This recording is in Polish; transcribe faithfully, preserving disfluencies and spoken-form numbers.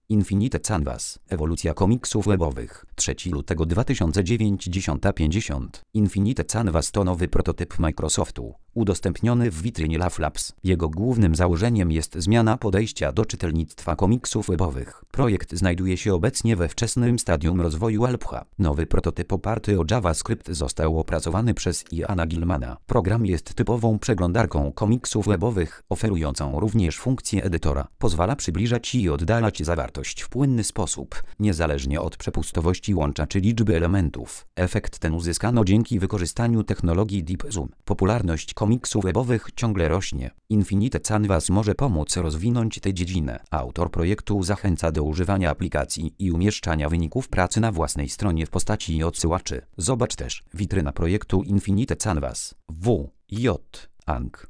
Infinite Canvas. Ewolucja komiksów webowych. trzeciego lutego dwa tysiące dziewiątego dziesiąta pięćdziesiąt. Infinite Canvas to nowy prototyp Microsoftu, udostępniony w witrynie Love Labs. Jego głównym założeniem jest zmiana podejścia do czytelnictwa komiksów webowych. Projekt znajduje się obecnie we wczesnym stadium rozwoju alpha. Nowy prototyp oparty o JavaScript został opracowany przez Iana Gilmana. Program jest typową przeglądarką komiksów webowych, oferującą również funkcję edytora. Pozwala przybliżać i oddalać zawartość w płynny sposób, niezależnie od przepustowości łącza czy liczby elementów. Efekt ten uzyskano dzięki wykorzystaniu technologii Deep Zoom. Popularność komiksów webowych ciągle rośnie. Infinite Canvas może pomóc rozwinąć tę dziedzinę. Autor projektu zachęca do używania aplikacji i umieszczania wyników pracy na własnej stronie w postaci odsyłaczy. Zobacz też witryna projektu Infinite Canvas. W. J. Ang.